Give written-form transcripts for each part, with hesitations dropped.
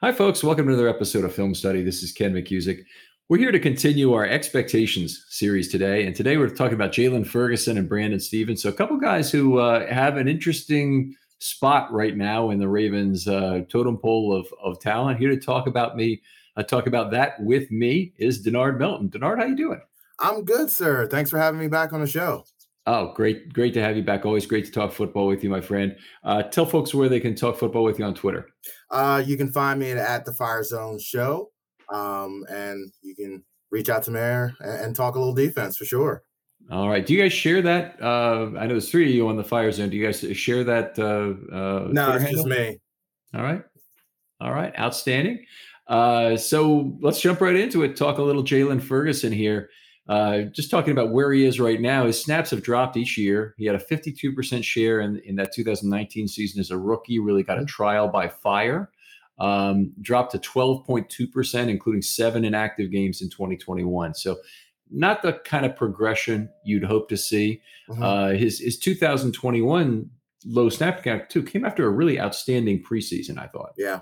Hi, folks. Welcome to another episode of Film Study. This is Ken McCusick. We're here to continue our expectations series today. And today we're talking about Jalen Ferguson and Brandon Stevens. So a couple guys who have an interesting spot right now in the Ravens totem pole of talent. Here to talk about that with me is Denard Melton. Denard, how you doing? I'm good, sir. Thanks for having me back on the show. Oh, great to have you back. Always great to talk football with you, my friend. Tell folks where they can talk football with you on Twitter. You can find me at the Fire Zone Show, and you can reach out to me there and talk a little defense for sure. All right. Do you guys share that? I know there's three of you on the Fire Zone. Do you guys share that? No, Twitter it's handle? just me. All right. Outstanding. So let's jump right into it. Talk a little Jalen Ferguson here. Just talking about where he is right now. His snaps have dropped each year. He had a 52% share in that 2019 season as a rookie. Really got a trial by fire. Dropped to 12.2%, including 7 inactive games in 2021. So not the kind of progression you'd hope to see. His 2021 low snap count too came after a really outstanding preseason, I thought. Yeah.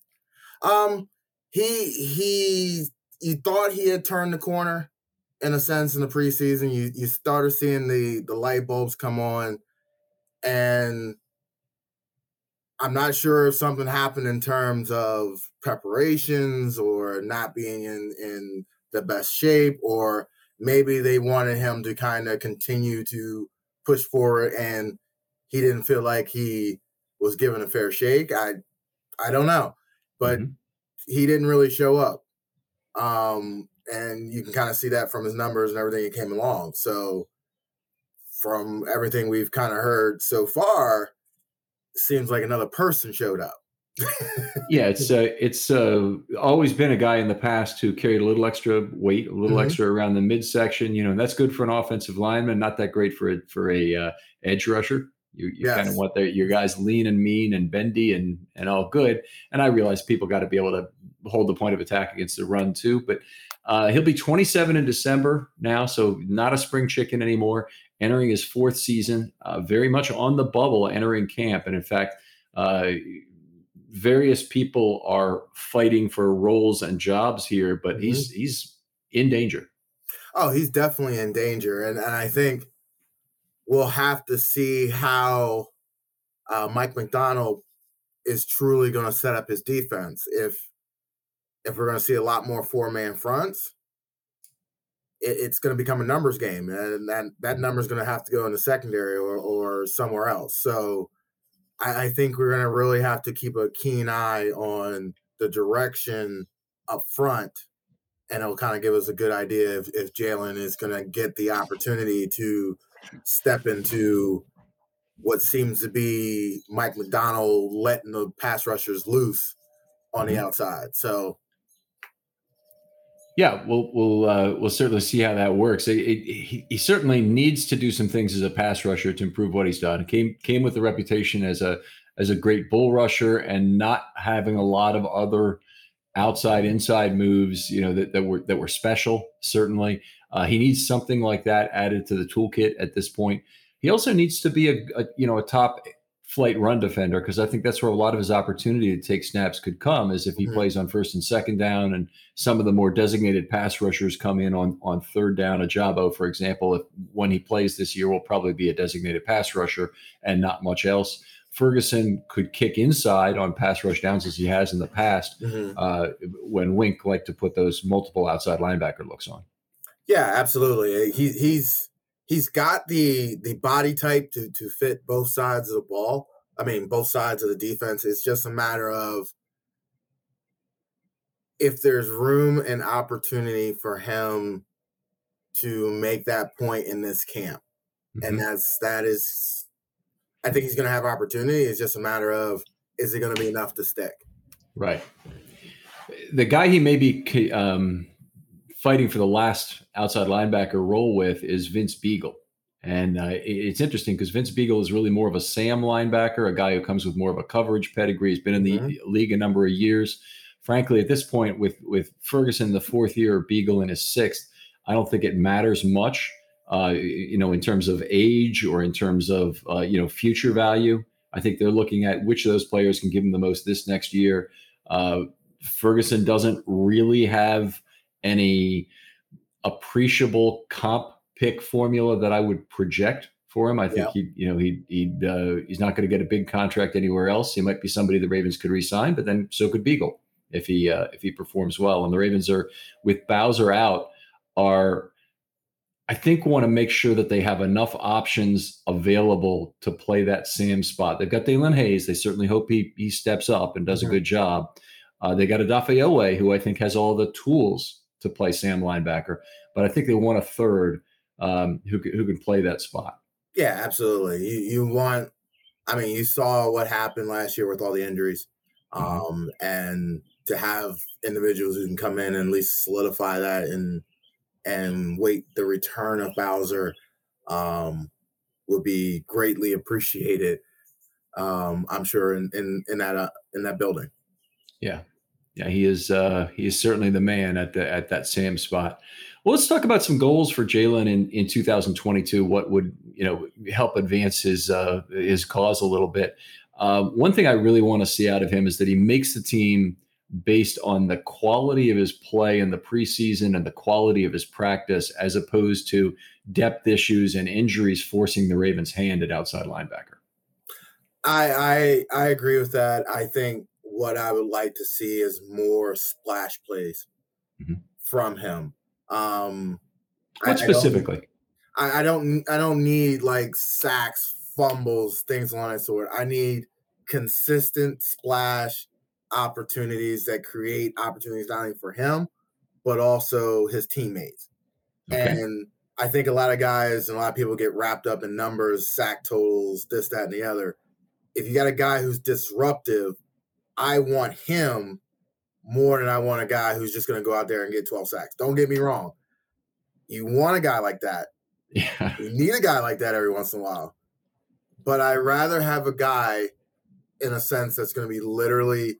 He you thought he had turned the corner in a sense in the preseason. You started seeing the light bulbs come on, and I'm not sure if something happened in terms of preparations or not being in the best shape, or maybe they wanted him to kind of continue to push forward and he didn't feel like he was given a fair shake. I don't know, but he didn't really show up. And you can kind of see that from his numbers and everything that came along. So from everything we've kind of heard so far, seems like another person showed up. Yeah, it's always been a guy in the past who carried a little extra weight, a little extra around the midsection. And that's good for an offensive lineman. Not that great for a edge rusher. You kind of want your guys lean and mean and bendy and all good. And I realize people got to be able to hold the point of attack against the run too. But he'll be 27 in December now, so not a spring chicken anymore. Entering his 4th season, very much on the bubble, entering camp. And in fact, various people are fighting for roles and jobs here, but he's in danger. Oh, he's definitely in danger. And I think we'll have to see how Mike Macdonald is truly going to set up his defense. If we're going to see a lot more 4-man fronts, it's going to become a numbers game, and that number is going to have to go in the secondary or somewhere else. So I think we're going to really have to keep a keen eye on the direction up front, and it'll kind of give us a good idea if Jalen is going to get the opportunity to step into what seems to be Mike Macdonald letting the pass rushers loose on the outside. So yeah, we'll certainly see how that works. He certainly needs to do some things as a pass rusher to improve what he's done. Came with a reputation as a great bull rusher and not having a lot of other outside inside moves, that were special. Certainly, he needs something like that added to the toolkit at this point. He also needs to be a top flight run defender, because I think that's where a lot of his opportunity to take snaps could come, is if he plays on 1st and 2nd down, and some of the more designated pass rushers come in on 3rd down. Ajabo, for example, when he plays this year, will probably be a designated pass rusher and not much else. Ferguson could kick inside on pass rush downs as he has in the past, when Wink liked to put those multiple outside linebacker looks on. Yeah, absolutely. He's got the body type to fit both sides of the ball. I mean, both sides of the defense. It's just a matter of if there's room and opportunity for him to make that point in this camp. And that is, I think he's going to have opportunity. It's just a matter of, is it going to be enough to stick? Right. The guy he may be fighting for the last outside linebacker role with is Vince Biegel. And it's interesting because Vince Biegel is really more of a Sam linebacker, a guy who comes with more of a coverage pedigree. He's been in the league a number of years. Frankly, at this point, with Ferguson the 4th year, Biegel in his 6th, I don't think it matters much, in terms of age or in terms of, future value. I think they're looking at which of those players can give them the most this next year. Ferguson doesn't really have any appreciable comp pick formula that I would project for him. I think Yeah. he's not going to get a big contract anywhere else. He might be somebody the Ravens could re-sign, but then so could Beagle if he performs well. And the Ravens are, with Bowser out, are, I think, want to make sure that they have enough options available to play that Sam spot. They've got Dalen Hayes. They certainly hope he steps up and does a good job. They got Odafe Oweh, who I think has all the tools to play Sam linebacker, but I think they want a third who can play that spot. Yeah, absolutely. You want, I mean, you saw what happened last year with all the injuries, and to have individuals who can come in and at least solidify that and wait the return of Bowser will be greatly appreciated. I'm sure in that building. Yeah. He is certainly the man at that Sam spot. Well, let's talk about some goals for Jalen in 2022. What would help advance his cause a little bit? One thing I really want to see out of him is that he makes the team based on the quality of his play in the preseason and the quality of his practice, as opposed to depth issues and injuries forcing the Ravens' hand at outside linebacker. I agree with that. I think what I would like to see is more splash plays from him. What specifically? I don't need like sacks, fumbles, things along that sort. I need consistent splash opportunities that create opportunities not only for him, but also his teammates. Okay. And I think a lot of guys and a lot of people get wrapped up in numbers, sack totals, this, that, and the other. If you got a guy who's disruptive, I want him more than I want a guy who's just going to go out there and get 12 sacks. Don't get me wrong. You want a guy like that. Yeah. You need a guy like that every once in a while. But I'd rather have a guy, in a sense, that's going to be literally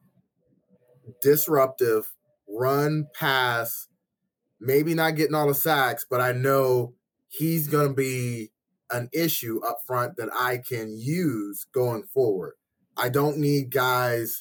disruptive, run, pass, maybe not getting all the sacks, but I know he's going to be an issue up front that I can use going forward. I don't need guys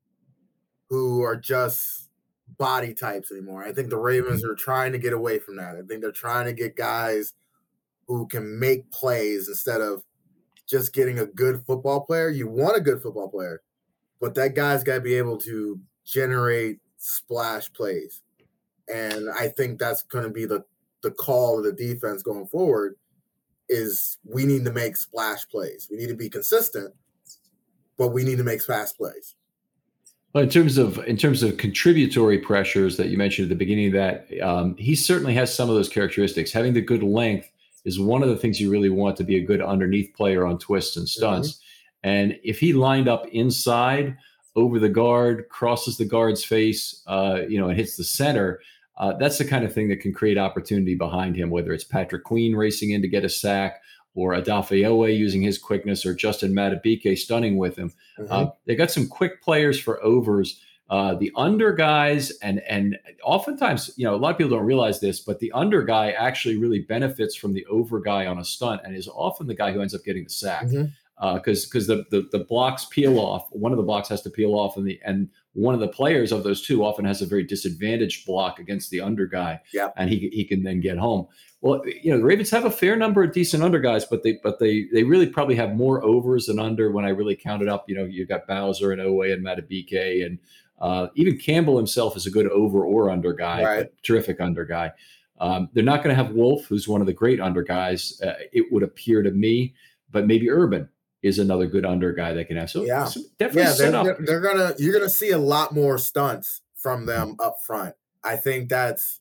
who are just body types anymore. I think the Ravens are trying to get away from that. I think they're trying to get guys who can make plays instead of just getting a good football player. You want a good football player, but that guy's got to be able to generate splash plays. And I think that's going to be the call of the defense going forward is we need to make splash plays. We need to be consistent, but we need to make fast plays. Well, in terms of contributory pressures that you mentioned at the beginning of that, he certainly has some of those characteristics. Having the good length is one of the things you really want to be a good underneath player on twists and stunts. And if he lined up inside over the guard, crosses the guard's face, and hits the center, that's the kind of thing that can create opportunity behind him, whether it's Patrick Queen racing in to get a sack, or Odafe Oweh using his quickness, or Justin Madubuike stunning with him. They got some quick players for overs. The under guys, and oftentimes, a lot of people don't realize this, but the under guy actually really benefits from the over guy on a stunt and is often the guy who ends up getting the sack. Because the blocks peel off. One of the blocks has to peel off, and one of the players of those two often has a very disadvantaged block against the under guy, and he can then get home. Well, the Ravens have a fair number of decent under guys, but they really probably have more overs than under. When I really counted up, you got Bowser and Oweh and Madubuike, and even Campbell himself is a good over or under guy, but terrific under guy. They're not going to have Wolf, who's one of the great under guys. It would appear to me, but maybe Urban is another good under guy that can have. So definitely you're gonna see a lot more stunts from them up front. I think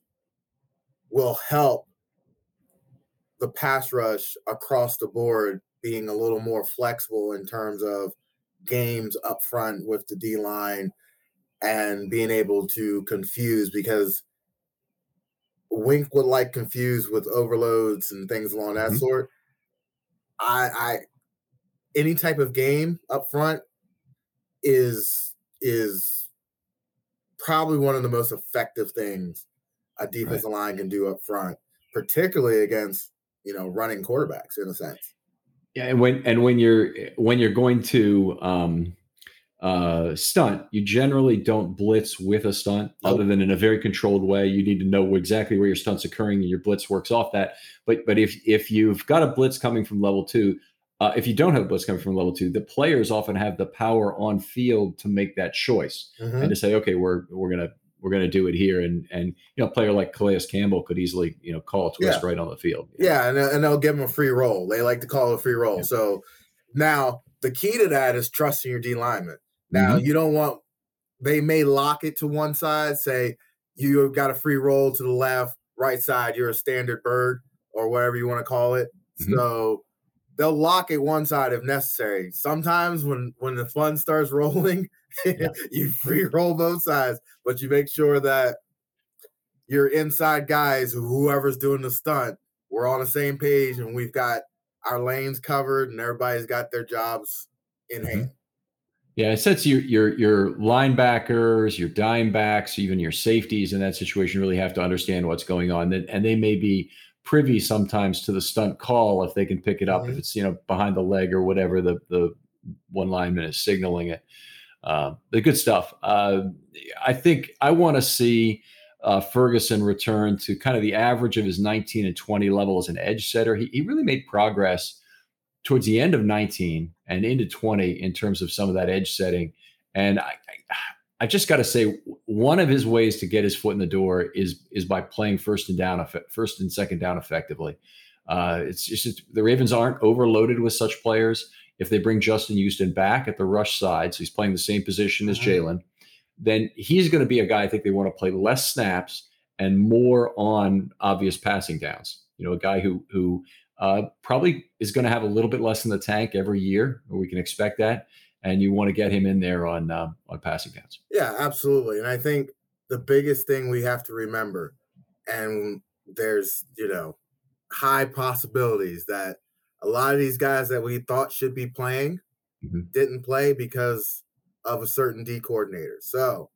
will help the pass rush across the board being a little more flexible in terms of games up front with the D line and being able to confuse, because Wink would like confuse with overloads and things along that sort. Any type of game up front is probably one of the most effective things a defensive line can do up front, particularly against running quarterbacks in a sense. Yeah, and when you're going to stunt, you generally don't blitz with a stunt other than in a very controlled way. You need to know exactly where your stunt's occurring and your blitz works off that. But if you've got a blitz coming from level two, if you don't have a blitz coming from level two, the players often have the power on field to make that choice and to say, okay, we're gonna do it here. And a player like Calais Campbell could easily call a twist right on the field. Yeah, and they'll give him a free roll. They like to call it a free roll. Yeah. So now the key to that is trusting your D lineman. Now, you don't want – they may lock it to one side, say you got a free roll to the left, right side, you're a standard bird or whatever you want to call it. So they'll lock it one side if necessary. Sometimes when the fun starts rolling, you free roll both sides, but you make sure that your inside guys, whoever's doing the stunt, we're on the same page and we've got our lanes covered and everybody's got their jobs in hand. Yeah, it sets your linebackers, your dime backs, even your safeties in that situation really have to understand what's going on. And they may be privy sometimes to the stunt call if they can pick it up, if it's, behind the leg or whatever the one lineman is signaling it. The good stuff. I think I want to see Ferguson return to kind of the average of his 19 and 20 level as an edge setter. He really made progress towards the end of 19 and into 20 in terms of some of that edge setting. And I just got to say, one of his ways to get his foot in the door is by playing first and second down effectively. It's just the Ravens aren't overloaded with such players. If they bring Justin Houston back at the rush side, so he's playing the same position as Jalen, then he's going to be a guy I think they want to play less snaps and more on obvious passing downs. A guy who probably is going to have a little bit less in the tank every year, or we can expect that. And you want to get him in there on passing downs. Yeah, absolutely. And I think the biggest thing we have to remember, and there's, high possibilities that a lot of these guys that we thought should be playing didn't play because of a certain D coordinator. So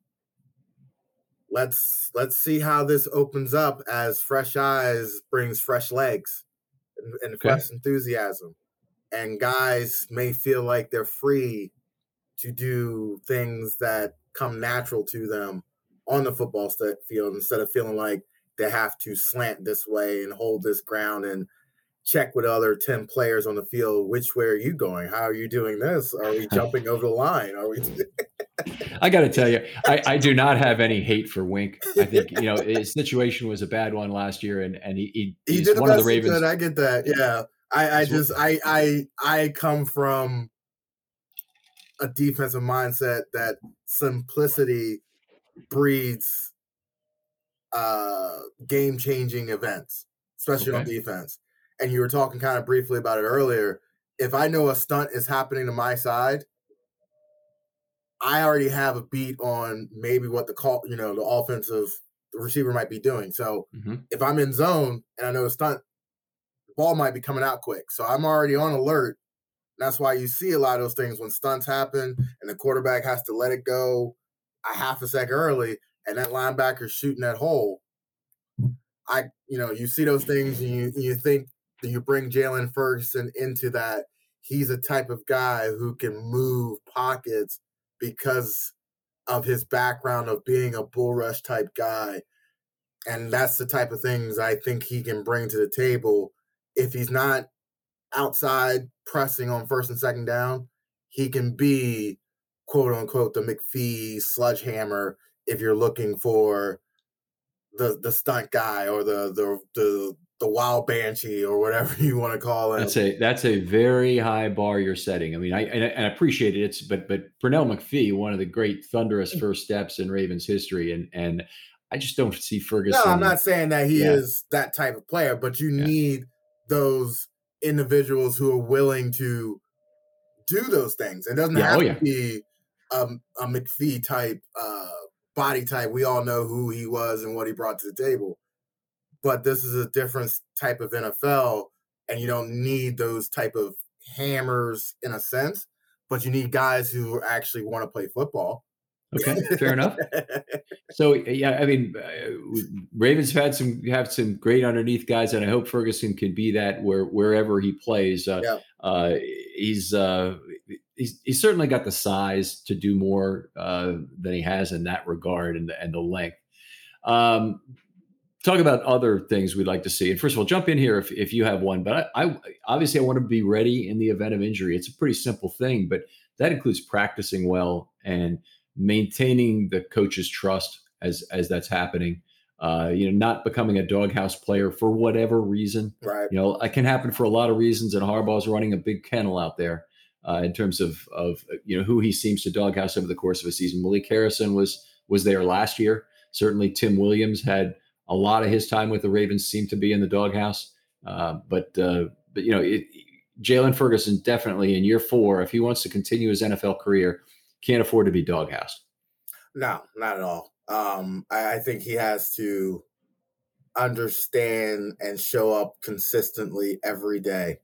let's see how this opens up as fresh eyes brings fresh legs and fresh enthusiasm. And guys may feel like they're free to do things that come natural to them on the football field instead of feeling like they have to slant this way and hold this ground and check with other 10 players on the field. Which way are you going? How are you doing this? Are we jumping over the line? Are we? I got to tell you, I do not have any hate for Wink. I think, his situation was a bad one last year, and he's did one of the Ravens. I get that. Yeah. I come from a defensive mindset that simplicity breeds game-changing events, especially on defense. And you were talking kind of briefly about it earlier. If I know a stunt is happening to my side, I already have a beat on maybe what the offensive receiver might be doing. So if I'm in zone and I know a stunt, the ball might be coming out quick. So I'm already on alert. That's why you see a lot of those things when stunts happen and the quarterback has to let it go a half a second early and that linebacker's shooting that hole. You see those things and you think that you bring Jalen Ferguson into that. He's a type of guy who can move pockets because of his background of being a bull rush type guy. And that's the type of things I think he can bring to the table. If he's not outside pressing on first and second down, he can be, quote unquote, the McPhee sledgehammer if you're looking for the stunt guy or the wild banshee or whatever you want to call it. That's a very high bar you're setting. I mean, I appreciate it. But Pernell McPhee, one of the great thunderous first steps in Ravens history, and I just don't see Ferguson. No, I'm not saying that he is that type of player, but you need those individuals who are willing to do those things. It doesn't have to be a McPhee type body type. We all know who he was and what he brought to the table. But this is a different type of NFL, and you don't need those type of hammers in a sense, but you need guys who actually want to play football. Okay, fair enough. So, I mean, Ravens have some great underneath guys, and I hope Ferguson can be that wherever he plays. He's he's certainly got the size to do more than he has in that regard, and the length. Um, Talk about other things we'd like to see. And first of all, jump in here if you have one. But I obviously I want to be ready in the event of injury. It's a pretty simple thing, but that includes practicing well and maintaining the coach's trust as that's happening. Not becoming a doghouse player for whatever reason. Right. It can happen for a lot of reasons, and Harbaugh's running a big kennel out there in terms of who he seems to doghouse over the course of a season. Malik Harrison was there last year. Certainly, Tim Williams had a lot of his time with the Ravens seemed to be in the doghouse. But Jalen Ferguson definitely in year 4, if he wants to continue his NFL career, can't afford to be doghoused. No, not at all. I think he has to understand and show up consistently every day.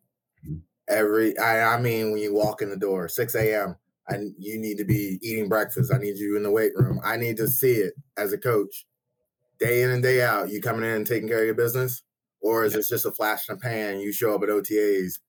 I mean, when you walk in the door, 6 a.m., and you need to be eating breakfast. I need you in the weight room. I need to see it as a coach. Day in and day out, you coming in and taking care of your business? Or is it just a flash in the pan? You show up at OTAs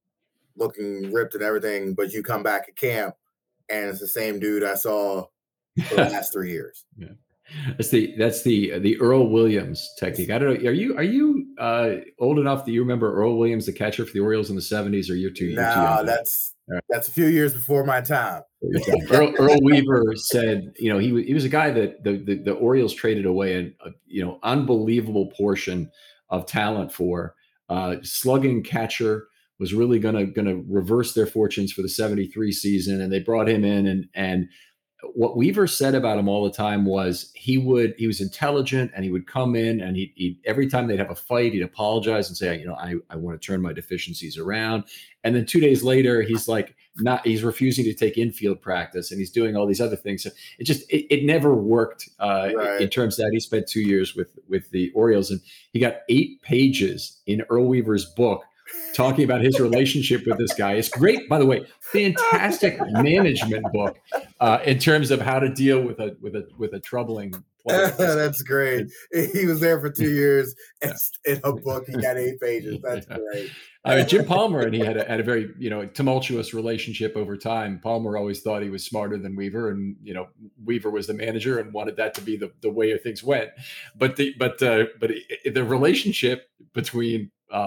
looking ripped and everything, but you come back at camp and it's the same dude I saw for the last 3 years. Yeah. That's the Earl Williams technique. I don't know. Are you old enough that you remember Earl Williams, the catcher for the Orioles in the 70s, or you're too young? No, that's a few years before my time. Earl Weaver said, he was a guy that the Orioles traded away an unbelievable portion of talent for. Slugging catcher was really gonna reverse their fortunes for the 73 season, and they brought him in and what Weaver said about him all the time was he was intelligent, and he would come in and he every time they'd have a fight, he'd apologize and say, I want to turn my deficiencies around. And then 2 days later, he's refusing to take infield practice, and he's doing all these other things. So it never worked in terms of that. He spent 2 years with the Orioles, and he got 8 pages in Earl Weaver's book talking about his relationship with this guy. It's great, by the way, fantastic management book in terms of how to deal with a troubling player. That's great. He was there for 2 years, and in a book he got 8 pages. That's great. I mean, Jim Palmer and he had a very tumultuous relationship over time. Palmer always thought he was smarter than Weaver, and Weaver was the manager and wanted that to be the way things went. But the relationship between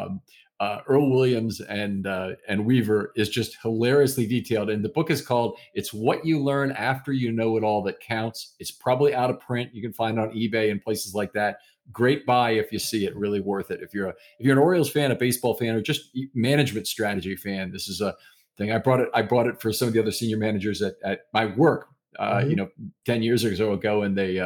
Earl Williams and Weaver is just hilariously detailed. And the book is called "It's What You Learn After You Know It All That Counts." It's probably out of print. You can find it on eBay and places like that. Great buy if you see it. Really worth it. If you're an Orioles fan, a baseball fan, or just management strategy fan, this is a thing. I brought it for some of the other senior managers at my work. 10 years or so ago, and they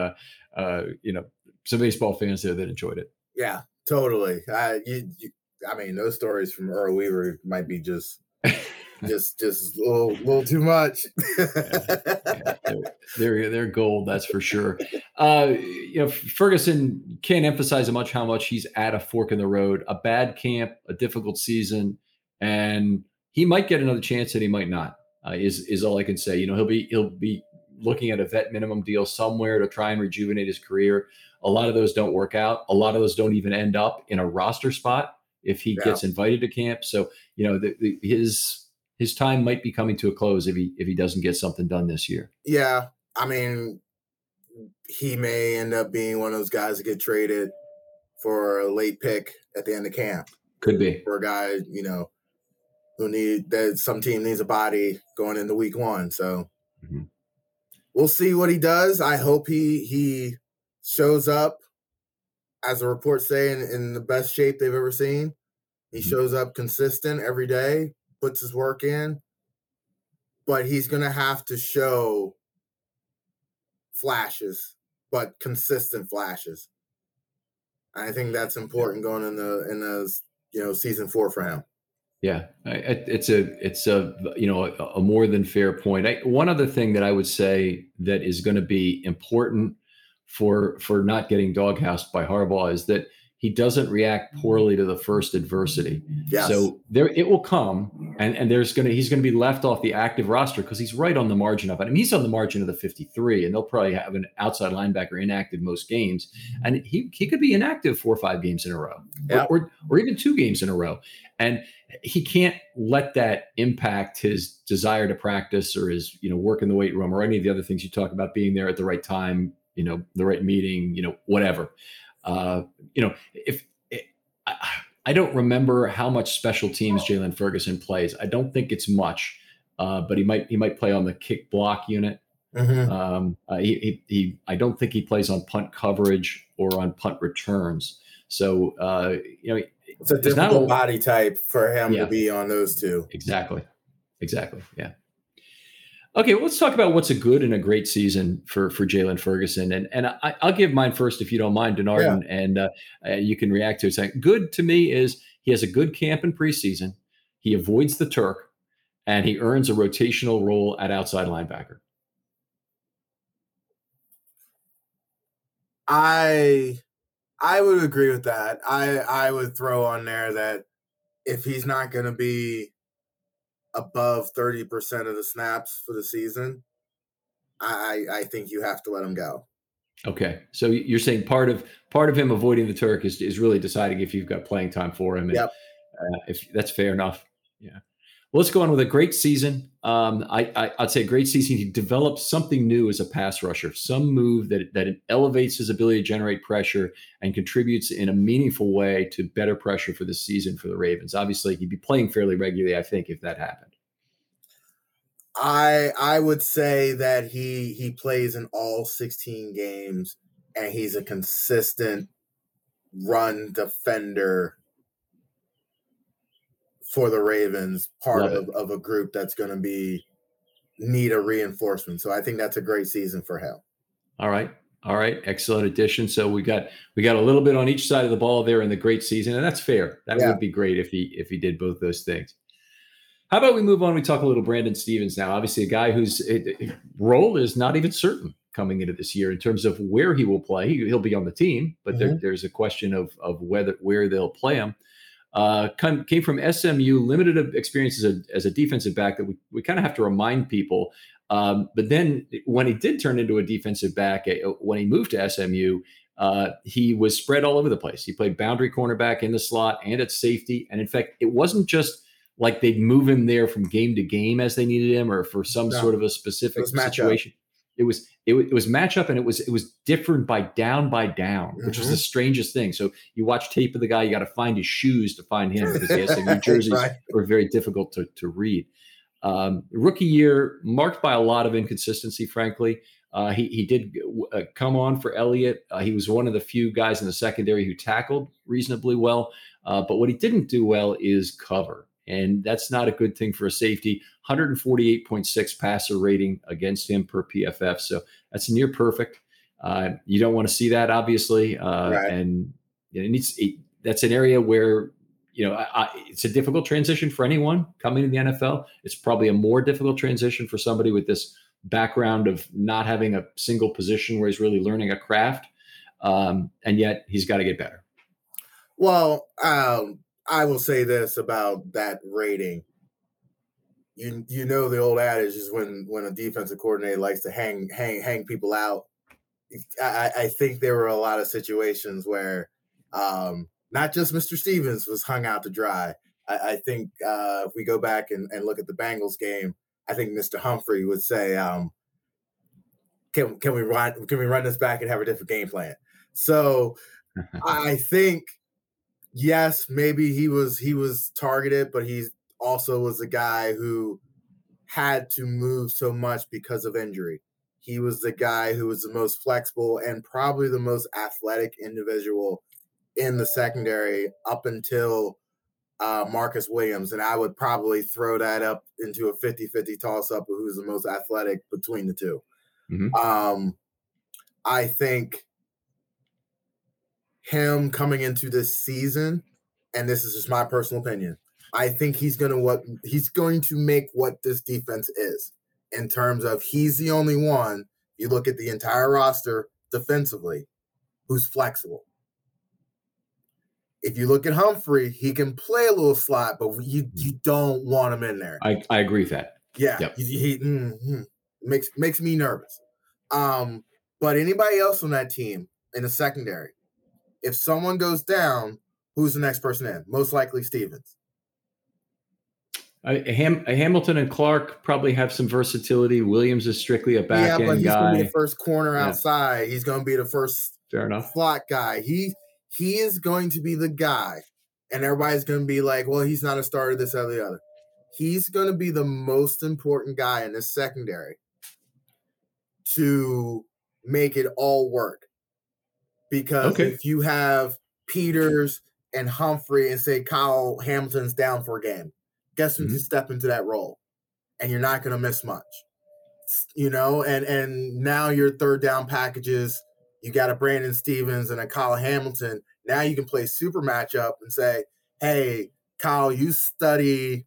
some baseball fans there that enjoyed it. Yeah, totally. I mean, those stories from Earl Weaver might be just a little too much. They're gold, that's for sure. Ferguson can't emphasize how much he's at a fork in the road. A bad camp, a difficult season, and he might get another chance, and he might not. Is all I can say. He'll be looking at a vet minimum deal somewhere to try and rejuvenate his career. A lot of those don't work out. A lot of those don't even end up in a roster spot if he gets invited to camp. So, his time might be coming to a close if he doesn't get something done this year. Yeah. I mean, he may end up being one of those guys that get traded for a late pick at the end of camp. Could be. For a guy, that some team needs a body going into week 1. So we'll see what he does. I hope he shows up, as the reports say, in the best shape they've ever seen. He shows up consistent every day, puts his work in, but he's going to have to show flashes, but consistent flashes. I think that's important going in the season 4 for him. Yeah, it's a more than fair point. One other thing that I would say that is going to be important for not getting doghoused by Harbaugh is that he doesn't react poorly to the first adversity. Yes. So there it will come, and he's gonna be left off the active roster because he's right on the margin of it. I mean, he's on the margin of the 53, and they'll probably have an outside linebacker inactive most games, and he could be inactive 4 or 5 games in a row, or even 2 games in a row, and he can't let that impact his desire to practice or his work in the weight room or any of the other things you talk about, being there at the right time, the right meeting, whatever. If I don't remember how much special teams Jaylon Ferguson plays. I don't think it's much, but he might play on the kick block unit. Mm-hmm. I don't think he plays on punt coverage or on punt returns. So it's a difficult body type for him to be on those two. Exactly. Yeah. Okay, well, let's talk about what's a good and a great season for Jaylon Ferguson, and I'll give mine first if you don't mind, Denard, and you can react to it. Saying good to me is he has a good camp in preseason, he avoids the Turk, and he earns a rotational role at outside linebacker. I would agree with that. I would throw on there that if he's not going to be above 30% of the snaps for the season, I think you have to let him go. Okay, so you're saying part of him avoiding the Turk is really deciding if you've got playing time for him. And, yep. If that's fair enough. Yeah. Well, let's go on with a great season. I'd say a great season. He developed something new as a pass rusher, some move that elevates his ability to generate pressure and contributes in a meaningful way to better pressure for the season for the Ravens. Obviously, he'd be playing fairly regularly, I think, if that happened. I would say that he plays in all 16 games, and he's a consistent run defender for the Ravens, part of a group that's going to need a reinforcement. So I think that's a great season for him. All right. Excellent addition. So we got a little bit on each side of the ball there in the great season, and that's fair. That would be great if he did both those things. How about we move on? We talk a little Brandon Stephens now. Obviously, a guy whose role is not even certain coming into this year in terms of where he will play. He'll be on the team, but there's a question of where they'll play him. Came from SMU, limited experience as a defensive back that we kind of have to remind people. But then when he did turn into a defensive back, when he moved to SMU, he was spread all over the place. He played boundary cornerback in the slot and at safety. And in fact, it wasn't just like they'd move him there from game to game as they needed him or for some sort of a specific situation. It was matchup, and it was different by down, which was the strangest thing. So you watch tape of the guy, you got to find his shoes to find him because the SMU jerseys were very difficult to read. Rookie year marked by a lot of inconsistency, frankly. He did come on for Elliott. He was one of the few guys in the secondary who tackled reasonably well. But what he didn't do well is cover. And that's not a good thing for a safety. 148.6 passer rating against him per PFF. So that's near perfect. You don't want to see that, obviously. And that's an area where, it's a difficult transition for anyone coming to the NFL. It's probably a more difficult transition for somebody with this background of not having a single position where he's really learning a craft. And yet he's got to get better. Well, I will say this about that rating. You know the old adage is when a defensive coordinator likes to hang people out. I think there were a lot of situations where not just Mr. Stephens was hung out to dry. I think if we go back and look at the Bengals game, I think Mr. Humphrey would say, "Can we run this back and have a different game plan?" So I think. Yes, maybe he was targeted, but he also was a guy who had to move so much because of injury. He was the guy who was the most flexible and probably the most athletic individual in the secondary up until Marcus Williams. And I would probably throw that up into a 50-50 toss-up of who's the most athletic between the two. Mm-hmm. I think him coming into this season, and this is just my personal opinion, I think he's going to make what this defense is in terms of he's the only one, you look at the entire roster defensively, who's flexible. If you look at Humphrey, he can play a little slot, but you don't want him in there. I agree with that. Yeah, yep. he makes me nervous. But anybody else on that team in the secondary, if someone goes down, who's the next person in? Most likely Stevens. Hamilton and Clark probably have some versatility. Williams is strictly a back end guy. Yeah, but he's going to be the first corner outside. He's going to be the first slot guy. He is going to be the guy, and everybody's going to be like, well, he's not a starter, this, or the other. He's going to be the most important guy in this secondary to make it all work. Because if you have Peters and Humphrey and say Kyle Hamilton's down for a game, guess who can step into that role? And you're not going to miss much. And now your third down packages, you got a Brandon Stevens and a Kyle Hamilton. Now you can play super matchup and say, hey, Kyle, you study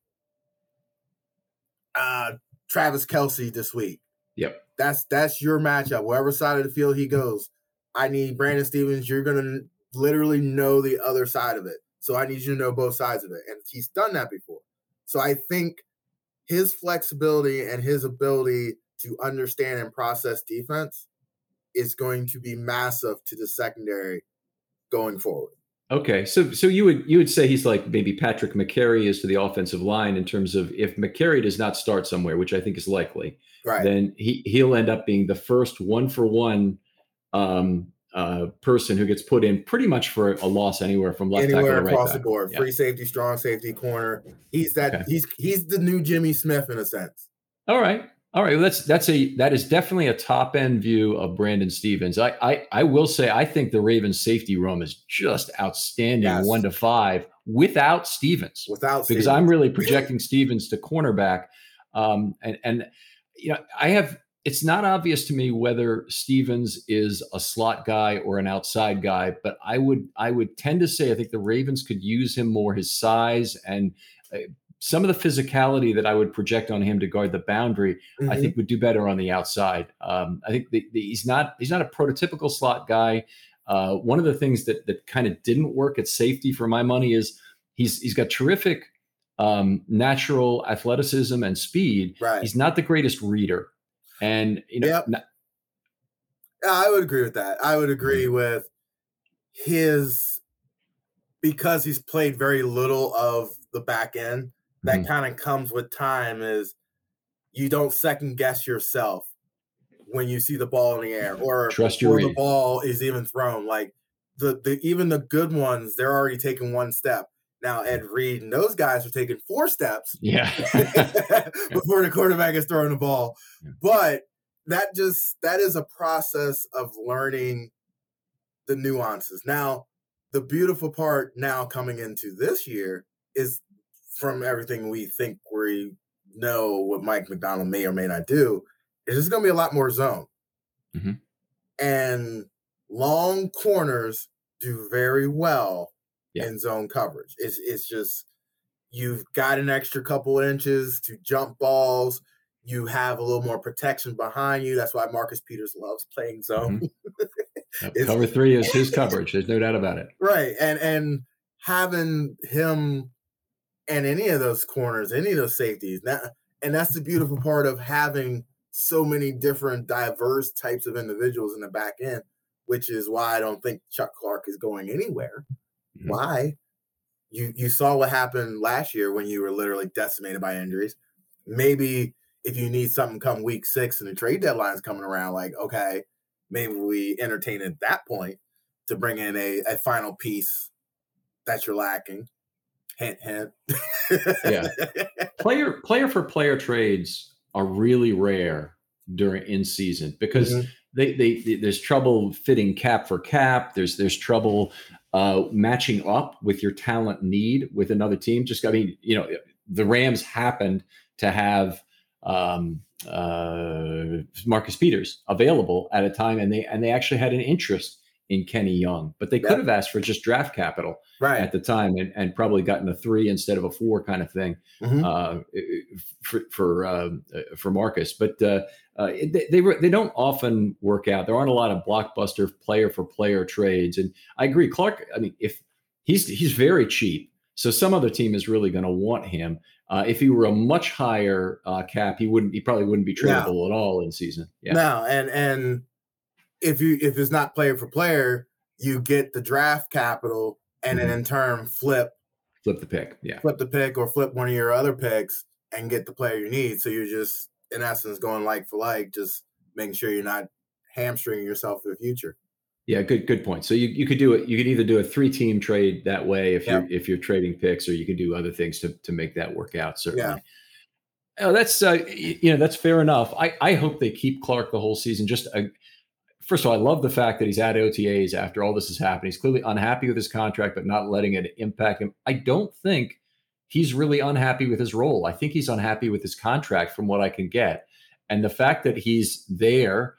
Travis Kelce this week. Yep. That's your matchup. Wherever side of the field he goes, I need Brandon Stevens. You're going to literally know the other side of it. So I need you to know both sides of it. And he's done that before. So I think his flexibility and his ability to understand and process defense is going to be massive to the secondary going forward. Okay, so you would say he's like maybe Patrick McCary is to the offensive line in terms of if McCary does not start somewhere, which I think is likely, then he'll end up being the first 1-for-1 person who gets put in pretty much for a loss anywhere from left tackle to right across back. the board. Free safety, strong safety, corner. He's that. He's the new Jimmy Smith in a sense. All right. That is definitely a top end view of Brandon Stevens. I will say I think the Ravens safety room is just outstanding 1-5 without Stevens. Because I'm really projecting Stevens to cornerback. And it's not obvious to me whether Stevens is a slot guy or an outside guy, but I would tend to say I think the Ravens could use him more, his size and some of the physicality that I would project on him to guard the boundary, I think would do better on the outside. I think he's not a prototypical slot guy. One of the things that kind of didn't work at safety for my money is he's got terrific natural athleticism and speed. Right. He's not the greatest reader. And, I would agree with that. I would agree with because he's played very little of the back end. That kind of comes with time is you don't second guess yourself when you see the ball in the air or trust your read. The ball is even thrown. Like even the good ones, they're already taking one step. Now Ed Reed and those guys are taking 4 steps before the quarterback is throwing the ball. Yeah. But that is a process of learning the nuances. Now, the beautiful part now coming into this year is from everything we think we know what Mike Macdonald may or may not do, is there's going to be a lot more zone. And long corners do very well in zone coverage. It's just you've got an extra couple inches to jump balls. You have a little more protection behind you. That's why Marcus Peters loves playing zone. Cover 3 is his coverage. There's no doubt about it. Right. And having him and any of those corners, any of those safeties. And that's the beautiful part of having so many different diverse types of individuals in the back end, which is why I don't think Chuck Clark is going anywhere. Why? You saw what happened last year when you were literally decimated by injuries. Maybe if you need something come week 6 and the trade deadline is coming around, like, okay, maybe we entertain at that point to bring in a final piece that you're lacking. Hint, hint. Player for player trades are really rare in season because there's trouble fitting cap for cap. There's trouble matching up with your talent need with another team. The Rams happened to have Marcus Peters available at a time, and they actually had an interest in Kenny Young, but they could have asked for just draft capital at the time and probably gotten a 3 instead of a 4 kind of thing for Marcus. But they don't often work out. There aren't a lot of blockbuster player for player trades. And I agree, Clark. I mean, He's very cheap. So some other team is really going to want him. If he were a much higher cap, he probably wouldn't be tradable at all in season. Yeah. No, and if it's not player for player, you get the draft capital and then in turn flip the pick. Yeah. Flip the pick or flip one of your other picks and get the player you need. So you're just in essence going like for like, just making sure you're not hamstringing yourself for the future. Yeah, good point. So you could do it. You could either do a 3-team trade that way if you're trading picks, or you could do other things to make that work out. Certainly. Yeah. Oh, that's that's fair enough. I hope they keep Clark the whole season. First of all, I love the fact that he's at OTAs after all this has happened. He's clearly unhappy with his contract, but not letting it impact him. I don't think he's really unhappy with his role. I think he's unhappy with his contract from what I can get. And the fact that he's there,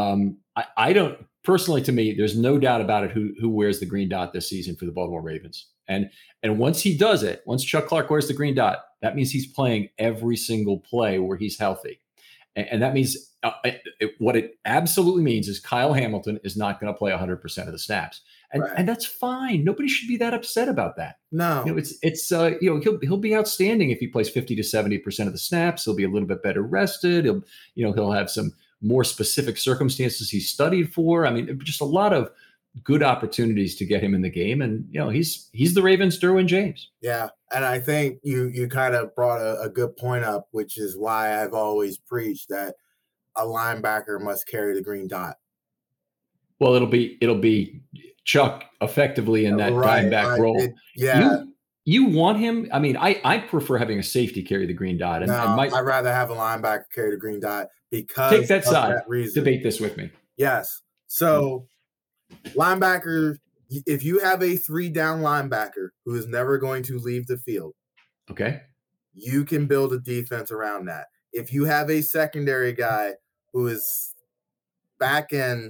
I don't personally, to me, there's no doubt about it who wears the green dot this season for the Baltimore Ravens. And once he does it, once Chuck Clark wears the green dot, that means he's playing every single play where he's healthy. And that means what it absolutely means is Kyle Hamilton is not going to play 100% of the snaps. And that's fine. Nobody should be that upset about that. No, he'll be outstanding if he plays 50 to 70% of the snaps. He'll be a little bit better rested. He'll have some more specific circumstances he's studied for. I mean, just a lot of good opportunities to get him in the game. And, he's the Ravens' Derwin James. Yeah. And I think you kind of brought a good point up, which is why I've always preached that a linebacker must carry the green dot. Well, it'll be Chuck effectively in that dime-back role. You want him. I mean, I prefer having a safety carry the green dot. I'd rather have a linebacker carry the green dot because take that side. That reason. Debate this with me. Yes. So linebacker, if you have a 3-down linebacker who is never going to leave the field, okay, you can build a defense around that. If you have a secondary guy who is back in,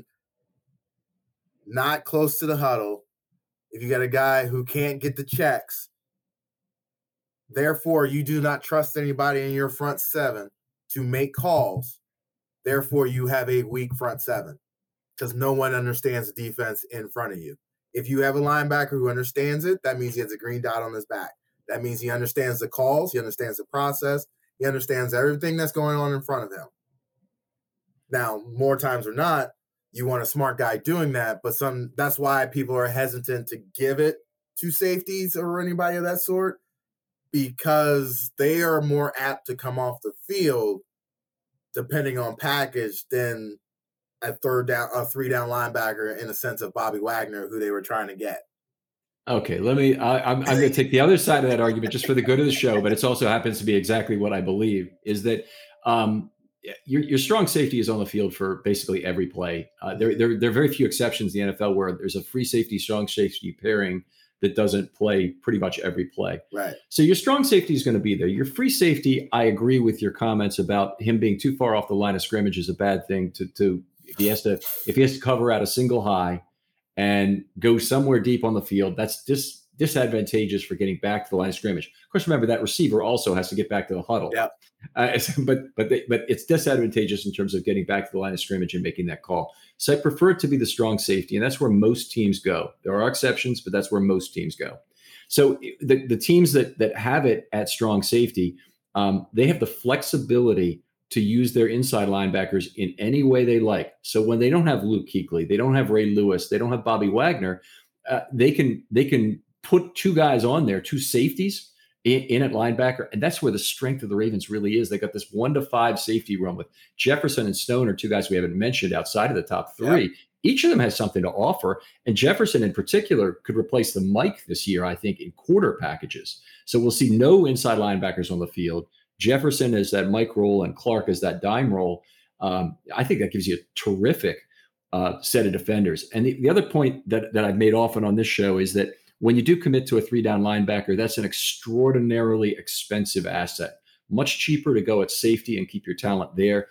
not close to the huddle, if you got a guy who can't get the checks, therefore you do not trust anybody in your front seven to make calls, therefore you have a weak front seven because no one understands the defense in front of you. If you have a linebacker who understands it, that means he has a green dot on his back. That means he understands the calls, he understands the process, he understands everything that's going on in front of him. Now, more times or not, you want a smart guy doing that, but that's why people are hesitant to give it to safeties or anybody of that sort, because they are more apt to come off the field depending on package than a 3-down linebacker in the sense of Bobby Wagner, who they were trying to get. Okay, I'm going to take the other side of that argument just for the good of the show, but it also happens to be exactly what I believe is that your strong safety is on the field for basically every play. There are very few exceptions in the NFL where there's a free safety, strong safety pairing that doesn't play pretty much every play. Right. So your strong safety is going to be there. Your free safety, I agree with your comments about him being too far off the line of scrimmage is a bad thing to if he has to cover out a single high and go somewhere deep on the field, that's disadvantageous for getting back to the line of scrimmage. Of course, remember that receiver also has to get back to the huddle. Yeah. But it's disadvantageous in terms of getting back to the line of scrimmage and making that call. So I prefer it to be the strong safety, and that's where most teams go. There are exceptions, but that's where most teams go. So the teams that have it at strong safety, they have the flexibility to use their inside linebackers in any way they like. So when they don't have Luke Kuechly, they don't have Ray Lewis, they don't have Bobby Wagner, they can put two guys on there, two safeties in at linebacker. And that's where the strength of the Ravens really is. They got this 1-to-5 safety room with Jefferson and Stone are two guys we haven't mentioned outside of the top three. Yeah. Each of them has something to offer. And Jefferson in particular could replace the Mike this year, I think, in quarter packages. So we'll see no inside linebackers on the field. Jefferson is that Mike role and Clark is that dime role. I think that gives you a terrific set of defenders. And the other point that I've made often on this show is that when you do commit to a 3-down linebacker, that's an extraordinarily expensive asset. Much cheaper to go at safety and keep your talent there.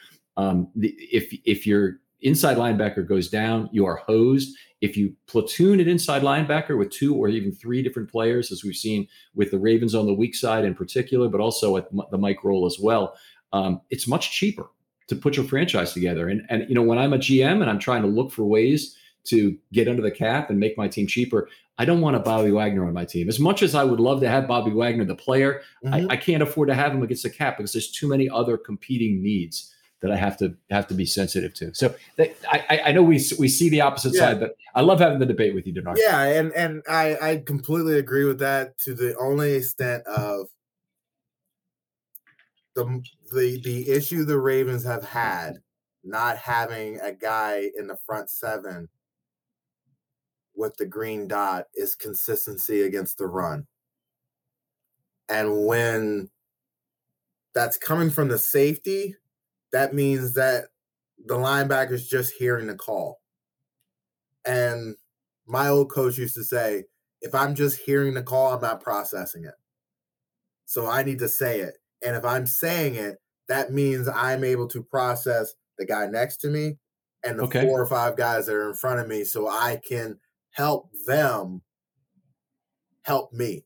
If your inside linebacker goes down, you are hosed. If you platoon an inside linebacker with 2 or even 3 different players, as we've seen with the Ravens on the weak side in particular, but also at the Mike role as well, it's much cheaper to put your franchise together. And when I'm a GM and I'm trying to look for ways to get under the cap and make my team cheaper, I don't want a Bobby Wagner on my team. As much as I would love to have Bobby Wagner, the player, I can't afford to have him against the cap because there's too many other competing needs that I have to be sensitive to. So I know we see the opposite side, but I love having the debate with you, Denard. Yeah, and I completely agree with that to the only extent of the issue the Ravens have had not having a guy in the front seven with the green dot is consistency against the run. And when that's coming from the safety, that means that the linebacker's just hearing the call. And my old coach used to say, if I'm just hearing the call, I'm not processing it. So I need to say it. And if I'm saying it, that means I'm able to process the guy next to me and the 4 or 5 guys that are in front of me so I can help them help me.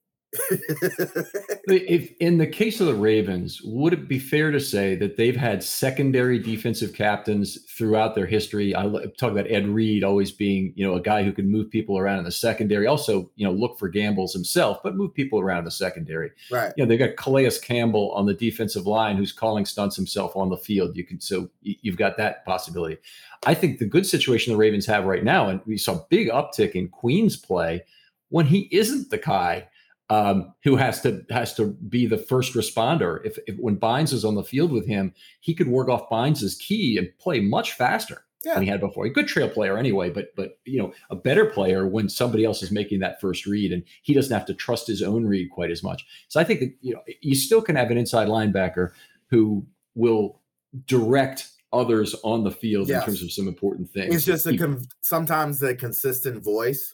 If in the case of the Ravens, would it be fair to say that they've had secondary defensive captains throughout their history? I talk about Ed Reed always being, a guy who can move people around in the secondary. Also, look for gambles himself, but move people around in the secondary. Right. They got Calais Campbell on the defensive line who's calling stunts himself on the field. You've got that possibility. I think the good situation the Ravens have right now, and we saw a big uptick in Queen's play when he isn't the guy who has to be the first responder. If when Bynes is on the field with him, he could work off Bynes' key and play much faster than he had before. A good trail player anyway, but a better player when somebody else is making that first read and he doesn't have to trust his own read quite as much. So I think that you still can have an inside linebacker who will direct others on the field in terms of some important things. It's just sometimes the consistent voice.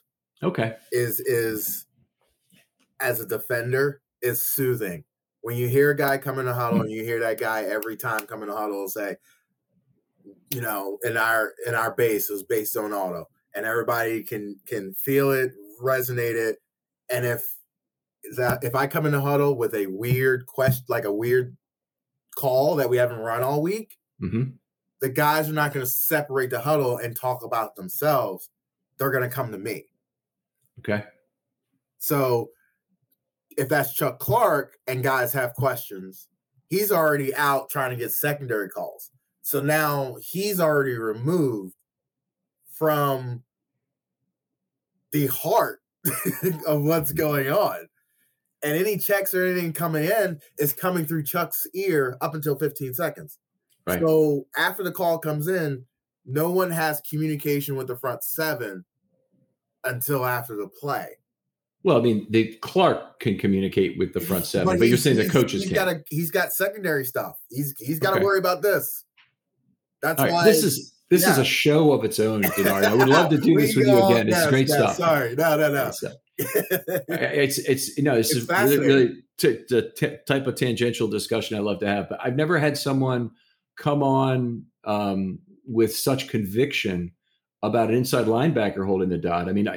Is as a defender is soothing. When you hear a guy come in the huddle and you hear that guy every time come in the huddle and say, in our base, it was based on auto, and everybody can feel it, resonate it. And if I come in the huddle with a weird question, like a weird call that we haven't run all week, the guys are not going to separate the huddle and talk about themselves. They're going to come to me. Okay. So if that's Chuck Clark and guys have questions, he's already out trying to get secondary calls. So now he's already removed from the heart of what's going on. And any checks or anything coming in is coming through Chuck's ear up until 15 seconds. Right. So after the call comes in, no one has communication with the front seven until after the play. Well, I mean, Clark can communicate with the front seven, but you're saying the coaches can't. He's got secondary stuff. He's got to worry about this. That's why this is a show of its own, Denard. I would love to do this with you again. It's great stuff. Sorry, no. It's really the type of tangential discussion I love to have. But I've never had someone come on with such conviction about an inside linebacker holding the dot. I mean,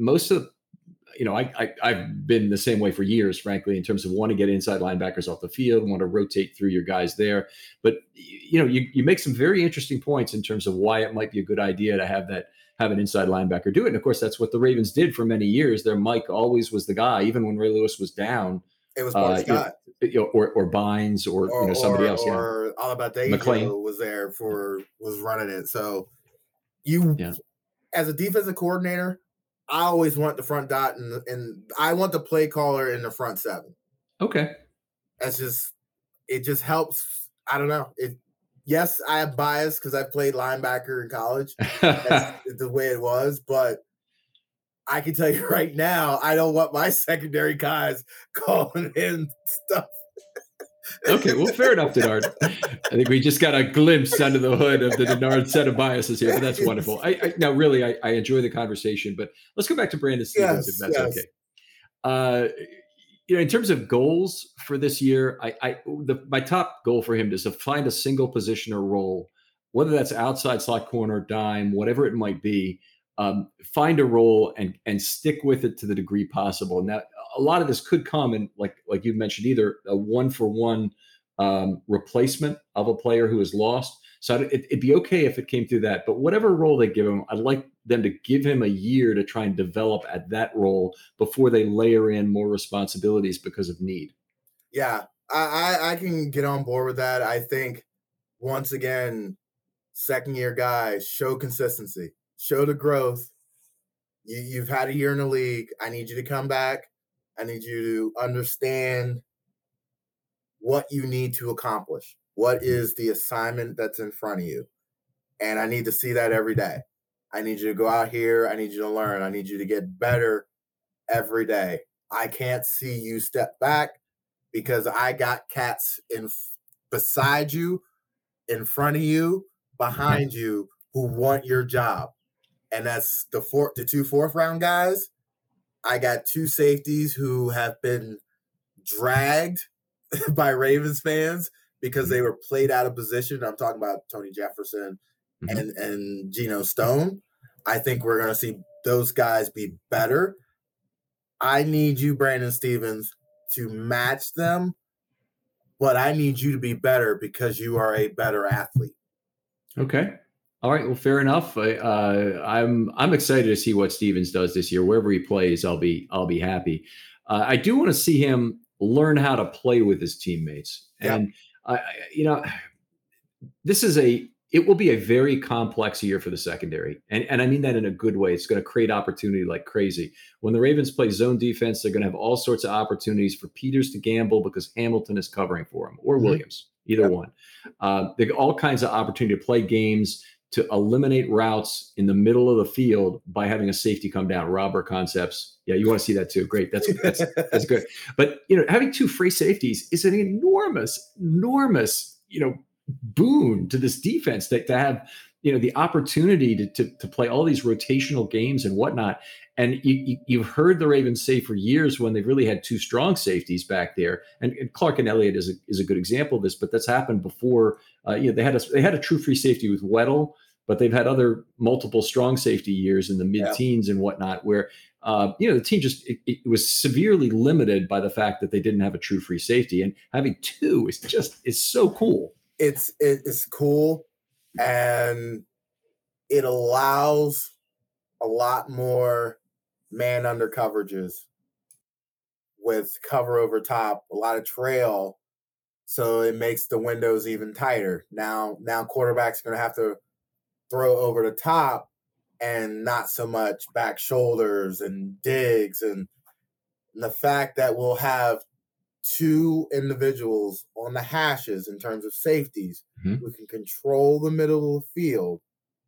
I've been the same way for years, frankly, in terms of want to get inside linebackers off the field, want to rotate through your guys there. But, you make some very interesting points in terms of why it might be a good idea to have an inside linebacker do it. And of course, that's what the Ravens did for many years. Their Mike always was the guy, even when Ray Lewis was down. It was Bart Scott. Or Bynes or somebody else. Or Alabama was there was running it. So as a defensive coordinator, I always want the front dot and I want the play caller in the front seven. Okay. It just helps. I don't know. Yes, I have bias because I played linebacker in college. That's the way it was. But I can tell you right now, I don't want my secondary guys calling in stuff. Okay, well, fair enough, Denard. I think we just got a glimpse under the hood of the Denard set of biases here, but that's wonderful. I enjoy the conversation, but let's go back to Brandon Stephens, if that's okay. In terms of goals for this year, my top goal for him is to find a single position or role, whether that's outside slot corner, dime, whatever it might be. Find a role and stick with it to the degree possible. Now, a lot of this could come in, like you mentioned, either a 1-for-1 replacement of a player who is lost. So it'd be okay if it came through that. But whatever role they give him, I'd like them to give him a year to try and develop at that role before they layer in more responsibilities because of need. Yeah, I can get on board with that. I think once again, second year guys, show consistency, show the growth. You've had a year in the league. I need you to come back. I need you to understand what you need to accomplish. What is the assignment that's in front of you? And I need to see that every day. I need you to go out here. I need you to learn. I need you to get better every day. I can't see you step back because I got cats beside you, in front of you, behind you who want your job. And that's the two fourth round guys. I got two safeties who have been dragged by Ravens fans because they were played out of position. I'm talking about Tony Jefferson and Geno Stone. I think we're going to see those guys be better. I need you, Brandon Stephens, to match them, but I need you to be better because you are a better athlete. Okay. All right. Well, fair enough. I'm excited to see what Stephens does this year. Wherever he plays, I'll be happy. I do want to see him learn how to play with his teammates, and it will be a very complex year for the secondary, and I mean that in a good way. It's going to create opportunity like crazy. When the Ravens play zone defense, they're going to have all sorts of opportunities for Peters to gamble because Hamilton is covering for him, or Williams, either one. They got all kinds of opportunity to play games, to eliminate routes in the middle of the field by having a safety come down. Robber concepts. Yeah, you want to see that too. Great. That's good. But having two free safeties is an enormous, boon to this defense to have the opportunity to play all these rotational games and whatnot. And you've heard the Ravens say for years when they've really had two strong safeties back there, and Clark and Elliott is a good example of this, but that's happened before. They had a true free safety with Weddle, but they've had other multiple strong safety years in the mid-teens and whatnot, where the team just it was severely limited by the fact that they didn't have a true free safety, and having two is so cool. It's cool, and it allows a lot more man under coverages with cover over top, a lot of trail, so it makes the windows even tighter. Now quarterbacks are going to have to throw over the top and not so much back shoulders and digs, and the fact that we'll have two individuals on the hashes in terms of safeties who can control the middle of the field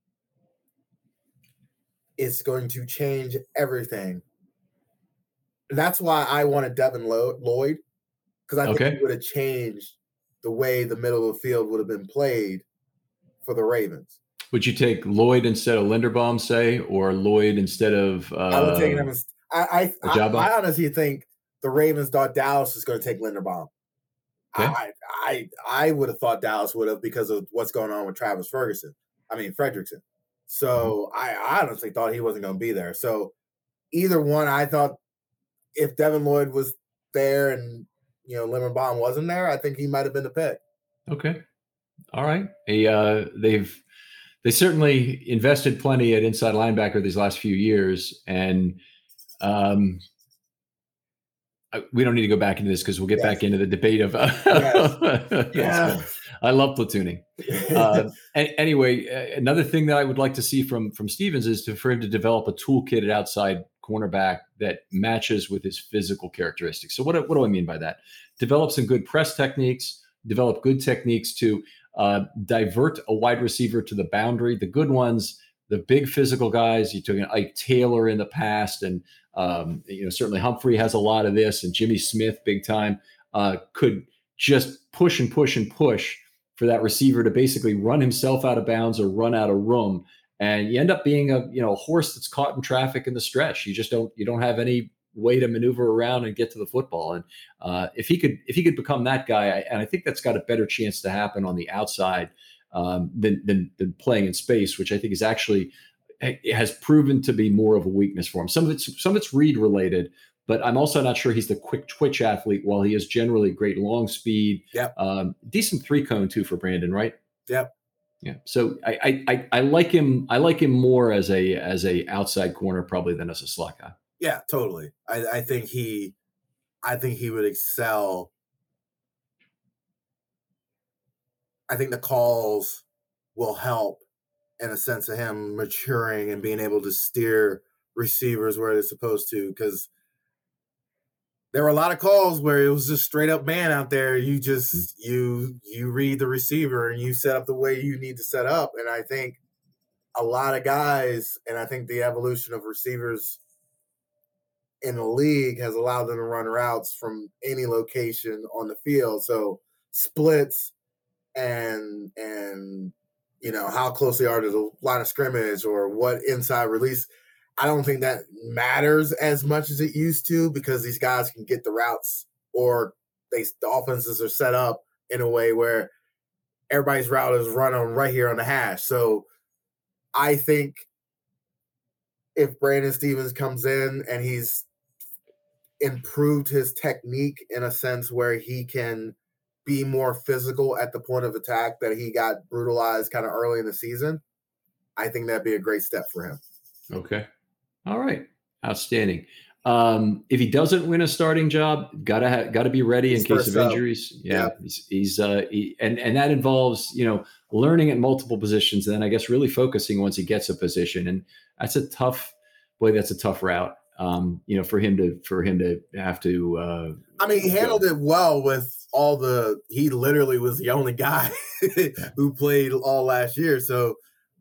is going to change everything. And that's why I wanted Devin Lloyd, because I think it would have changed the way the middle of the field would have been played for the Ravens. Would you take Lloyd instead of Linderbaum, say, or Lloyd instead of I would take him. I honestly think the Ravens thought Dallas was going to take Linderbaum. Okay. I would have thought Dallas would have because of what's going on with Fredrickson. So I honestly thought he wasn't going to be there. So either one, I thought if Devin Lloyd was there and Linderbaum wasn't there, I think he might have been the pick. Okay. All right. They certainly invested plenty at inside linebacker these last few years, and we don't need to go back into this because we'll get back into the debate of. I love platooning. Anyway, another thing that I would like to see from Stephens is for him to develop a toolkit at outside cornerback that matches with his physical characteristics. So what do I mean by that? Develop some good press techniques. Develop good techniques to divert a wide receiver to the boundary. The good ones, the big physical guys. You took an Ike Taylor in the past, and certainly Humphrey has a lot of this, and Jimmy Smith, big time, could just push and push and push for that receiver to basically run himself out of bounds or run out of room, and you end up being a horse that's caught in traffic in the stretch. You don't have any way to maneuver around and get to the football. And if he could become that guy, and I think that's got a better chance to happen on the outside than playing in space, which I think is actually has proven to be more of a weakness for him. Some of it's read related, but I'm also not sure he's the quick twitch athlete. While he is generally great long speed, decent 3-cone too for Brandon, right? Yep. Yeah. So I like him. I like him more as a outside corner probably than as a slot guy. Yeah, totally. I think he would excel. I think the calls will help in a sense of him maturing and being able to steer receivers where they're supposed to. Because there were a lot of calls where it was just straight up man out there. You just you read the receiver and you set up the way you need to set up. And I think a lot of guys, and I think the evolution of receivers in the league has allowed them to run routes from any location on the field. So splits and how close they are to the line of scrimmage or what inside release. I don't think that matters as much as it used to because these guys can get the routes or the offenses are set up in a way where everybody's route is run on right here on the hash. So I think if Brandon Stephens comes in and he's improved his technique in a sense where he can be more physical at the point of attack, that he got brutalized kind of early in the season, I think that'd be a great step for him. Okay. All right. Outstanding. If he doesn't win a starting job, gotta be ready in case of injuries. Yeah. And that involves, learning at multiple positions, and then I guess really focusing once he gets a position. And that's a tough route. For him to have to. He handled it well with he literally was the only guy who played all last year. So,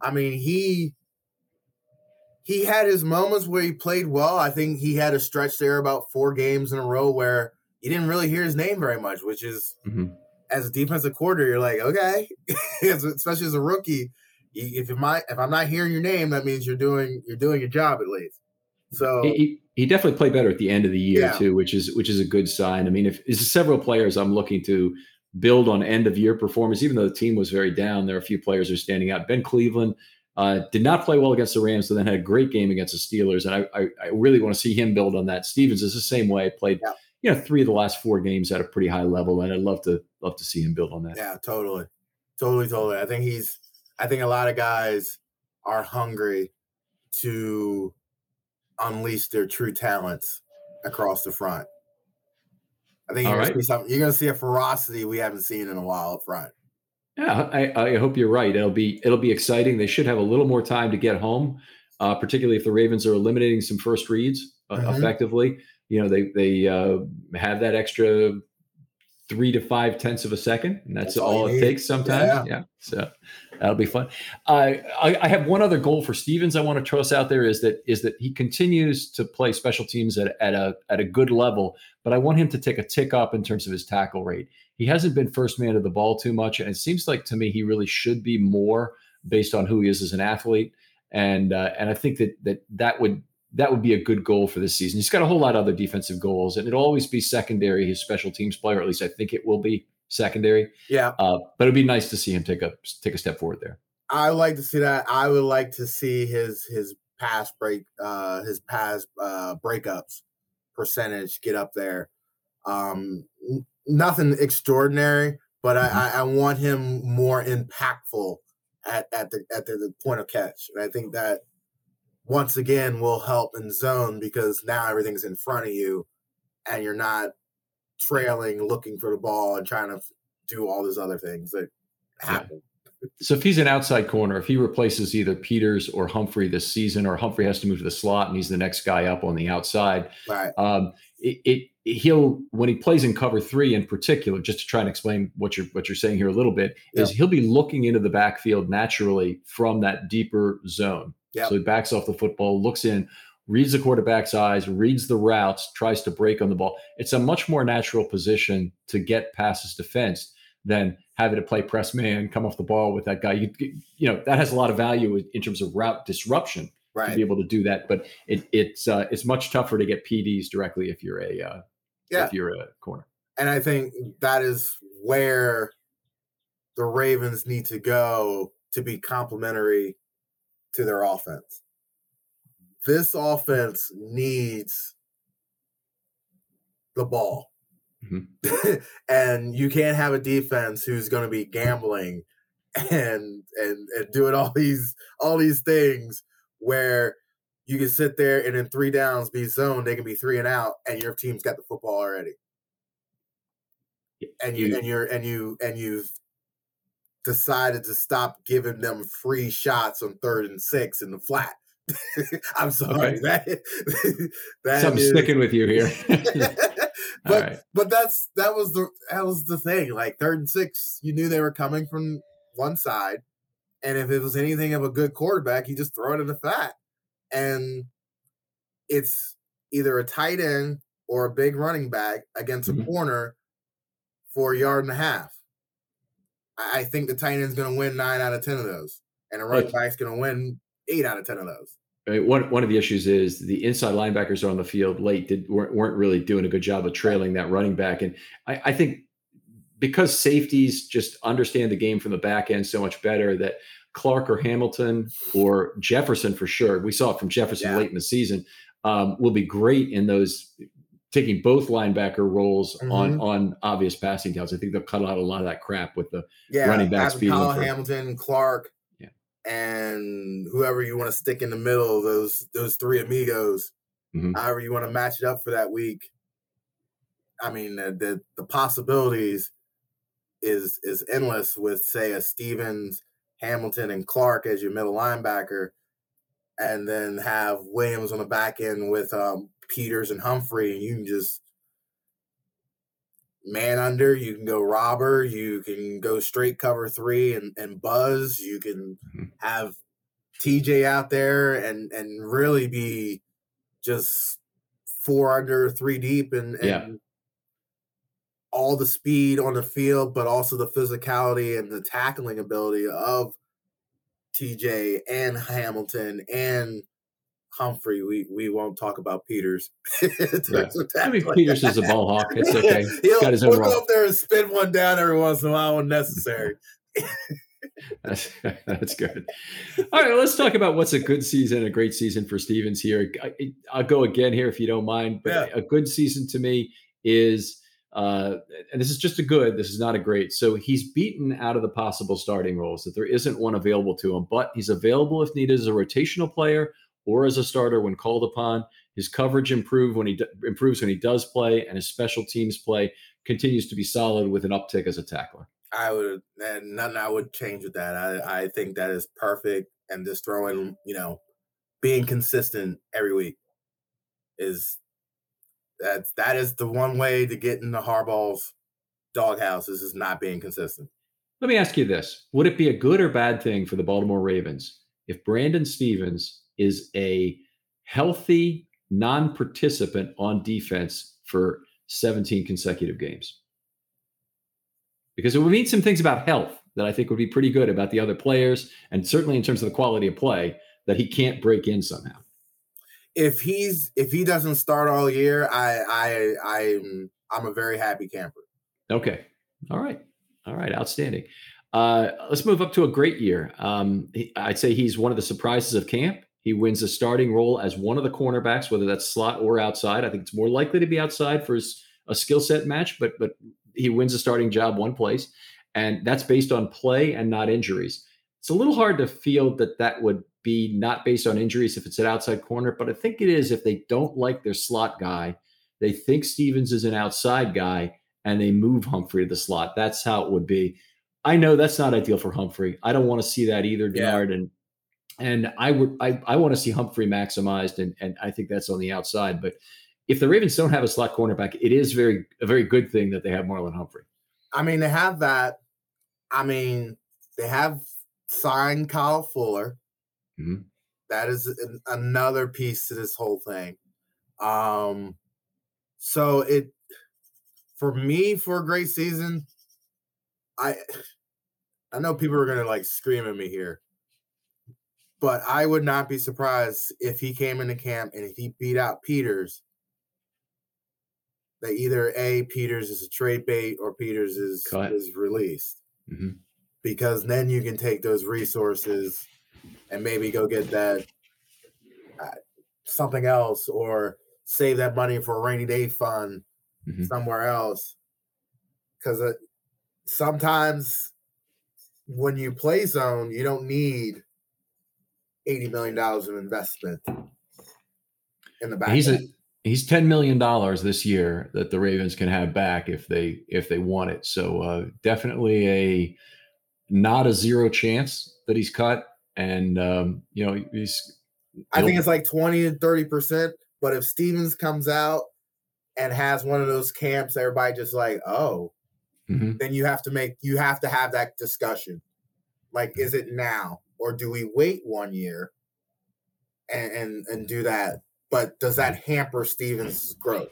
he had his moments where he played well. I think he had a stretch there about 4 games in a row where you didn't really hear his name very much, which is as a defensive coordinator, you're like, okay, especially as a rookie, if I'm not hearing your name, that means you're doing your job at least. So he definitely played better at the end of the year too, which is a good sign. If there's several players I'm looking to build on end of year performance, even though the team was very down, there are a few players who are standing out. Ben Cleveland did not play well against the Rams, so then had a great game against the Steelers, and I really want to see him build on that. Stephens is the same way. Played 3 of the last 4 games at a pretty high level, and I'd love to see him build on that. Yeah, totally. I think a lot of guys are hungry to unleash their true talents across the front. I think you're going to see a ferocity we haven't seen in a while up front. Yeah, I hope you're right. It'll be exciting. They should have a little more time to get home, particularly if the Ravens are eliminating some first reads effectively. They have that extra 3 to 5 tenths of a second, and that's all it takes sometimes. Yeah. So that'll be fun. I have one other goal for Stephens I want to toss out there is that he continues to play special teams at a good level, but I want him to take a tick up in terms of his tackle rate. He hasn't been first man to the ball too much, and it seems like to me he really should be more based on who he is as an athlete. And I think that would be a good goal for this season. He's got a whole lot of other defensive goals, and it'll always be secondary, his special teams player. At least I think it will be secondary. Yeah. But it'd be nice to see him take a step forward there. I would like to see that. I would like to see his pass breakups percentage get up there. Nothing extraordinary, but I want him more impactful at the point of catch. And I think that once again will help in zone because now everything's in front of you and you're not trailing, looking for the ball and trying to do all those other things that happen. So if he's an outside corner, if he replaces either Peters or Humphrey this season, or Humphrey has to move to the slot and he's the next guy up on the outside, right. He'll, when he plays in cover 3 in particular, just to try and explain what you're saying here a little bit, is he'll be looking into the backfield naturally from that deeper zone. Yep. So he backs off the football, looks in, reads the quarterback's eyes, reads the routes, tries to break on the ball. It's a much more natural position to get past his defense than having to play press man, come off the ball with that guy. That has a lot of value in terms of route disruption to be able to do that. But it's much tougher to get PDs directly if you're a corner. And I think that is where the Ravens need to go to be complementary to their offense. This offense needs the ball. Mm-hmm. And you can't have a defense who's going to be gambling and doing all these things where you can sit there and in 3 downs be zoned, they can be 3 and out, and your team's got the football already. And you've decided to stop giving them free shots on 3rd and 6 in the flat. I'm sorry. Okay. That Something's is sticking with you here. but that was the thing. Like 3rd and 6, you knew they were coming from one side, and if it was anything of a good quarterback, you just throw it in the flat. And it's either a tight end or a big running back against a corner for 1.5 yards. I think the tight end's going to win 9 out of 10 of those, and a running back's going to win 8 out of 10 of those. I mean, one of the issues is the inside linebackers are on the field late weren't really doing a good job of trailing that running back. And I think because safeties just understand the game from the back end so much better, that Clark or Hamilton or Jefferson for sure, we saw it from Jefferson late in the season, will be great in those taking both linebacker roles on obvious passing downs. I think they'll cut out a lot of that crap with the running backs beating them. Hamilton, Clark, and whoever you want to stick in the middle, those 3 amigos, however you want to match it up for that week. I mean, the possibilities is endless with, say, a Stevens, Hamilton, and Clark as your middle linebacker, and then have Williams on the back end with Peters and Humphrey, and you can just man under, you can go robber, you can go straight cover 3 and buzz, you can have TJ out there and really be just 4 under 3 deep and all the speed on the field, but also the physicality and the tackling ability of TJ and Hamilton and Humphrey. We won't talk about Peters. I mean, Peters is a ball hawk. It's okay. He'll go up there and spin one down every once in a while when necessary. That's good. All right, let's talk about what's a good season, a great season for Stevens here. I'll go again here if you don't mind. But a good season to me is, and this is just this is not a great. So he's beaten out of the possible starting roles, that there isn't one available to him, but he's available if needed as a rotational player or as a starter when called upon. His coverage improves when he does play, and his special teams play continues to be solid with an uptick as a tackler. Nothing I would change with that. I think that is perfect, and just throwing, being consistent every week that is the one way to get in the Harbaugh's doghouse, is not being consistent. Let me ask you this. Would it be a good or bad thing for the Baltimore Ravens if Brandon Stevens is a healthy non-participant on defense for 17 consecutive games? Because it would mean some things about health that I think would be pretty good about the other players, and certainly in terms of the quality of play, that he can't break in somehow. If he doesn't start all year, I'm a very happy camper. Okay. All right. Outstanding. Let's move up to a great year. I'd say he's one of the surprises of camp. He wins a starting role as one of the cornerbacks, whether that's slot or outside. I think it's more likely to be outside for a skill set match, but he wins a starting job one place, and that's based on play and not injuries. It's a little hard to feel that would be not based on injuries if it's an outside corner, but I think it is if they don't like their slot guy, they think Stevens is an outside guy, and they move Humphrey to the slot. That's how it would be. I know that's not ideal for Humphrey. I don't want to see that either, Denard. And I want to see Humphrey maximized, and I think that's on the outside. But if the Ravens don't have a slot cornerback, it is a very good thing that they have Marlon Humphrey. I mean, they have that. I mean, they have signed Kyle Fuller. Mm-hmm. That is another piece to this whole thing. So for me, for a great season, I know people are going to scream at me here, but I would not be surprised if he came into camp and if he beat out Peters, that either Peters is a trade bait or Peters is released. Mm-hmm. Because then you can take those resources and maybe go get that something else, or save that money for a rainy day fund somewhere else. Because sometimes when you play zone, you don't need $80 million of investment in the back. He's $10 million this year that the Ravens can have back if they want it. So definitely not a zero chance that he's cut. And I think it's like 20 and 30%. But if Stevens comes out and has one of those camps, everybody just like, oh, then you have to have that discussion. Like, is it now, or do we wait 1 year and do that? But does that hamper Stevens' growth?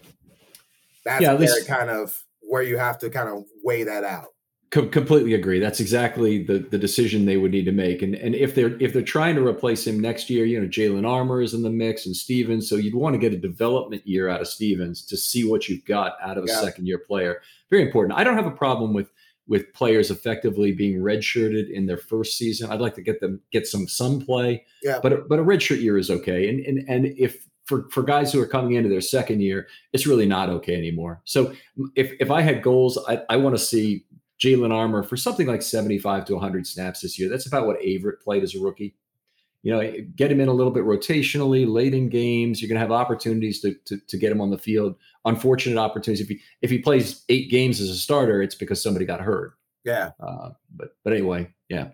That's where you have to kind of weigh that out. Completely agree. That's exactly the decision they would need to make. And if they're trying to replace him next year, Jalen Armour is in the mix and Stevens. So you'd want to get a development year out of Stevens to see what you've got out of a second-year player. Very important. I don't have a problem with players effectively being redshirted in their first season. I'd like to get some play. Yeah. But a redshirt year is okay. And if for guys who are coming into their second year, it's really not okay anymore. So if I had goals, I want to see Jalen Armour for something like 75 to 100 snaps this year. That's about what Averett played as a rookie. Get him in a little bit rotationally, late in games. You're going to have opportunities to get him on the field. Unfortunate opportunities. If he plays 8 games as a starter, it's because somebody got hurt. Yeah. But anyway, yeah.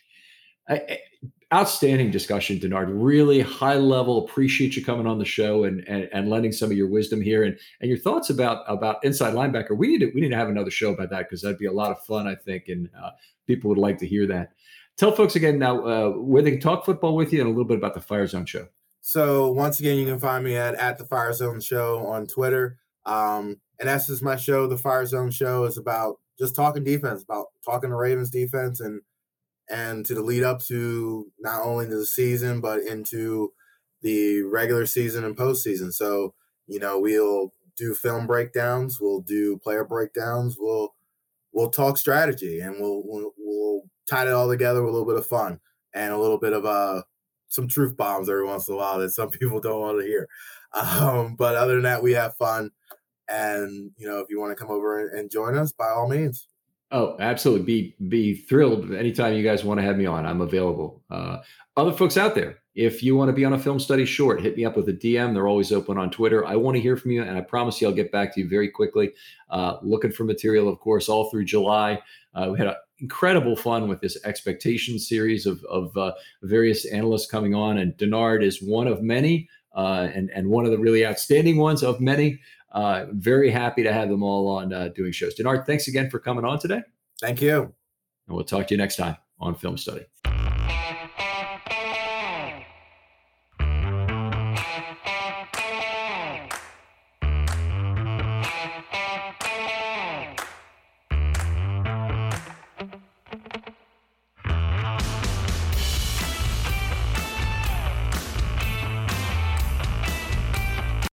Outstanding discussion, Denard. Really high level. Appreciate you coming on the show and lending some of your wisdom here and your thoughts about inside linebacker. We need to have another show about that because that'd be a lot of fun, I think, and people would like to hear that. Tell folks again now where they can talk football with you and a little bit about the Fire Zone Show. So once again, you can find me at the Fire Zone Show on Twitter. And that's just my show. The Fire Zone Show is about just talking defense, about talking the Ravens defense and to the lead up to not only the season, but into the regular season and postseason. So, we'll do film breakdowns, we'll do player breakdowns, we'll talk strategy, and we'll tie it all together with a little bit of fun and a little bit of some truth bombs every once in a while that some people don't want to hear. But other than that, we have fun. And, if you want to come over and join us, by all means. Oh, absolutely. Be thrilled anytime you guys want to have me on. I'm available. Other folks out there, if you want to be on a film study short, hit me up with a DM. They're always open on Twitter. I want to hear from you, and I promise you I'll get back to you very quickly. Looking for material, of course, all through July. We had incredible fun with this expectation series of various analysts coming on, and Denard is one of many, and one of the really outstanding ones of many. Very happy to have them all on doing shows. Denard, thanks again for coming on today. Thank you. And we'll talk to you next time on Film Study.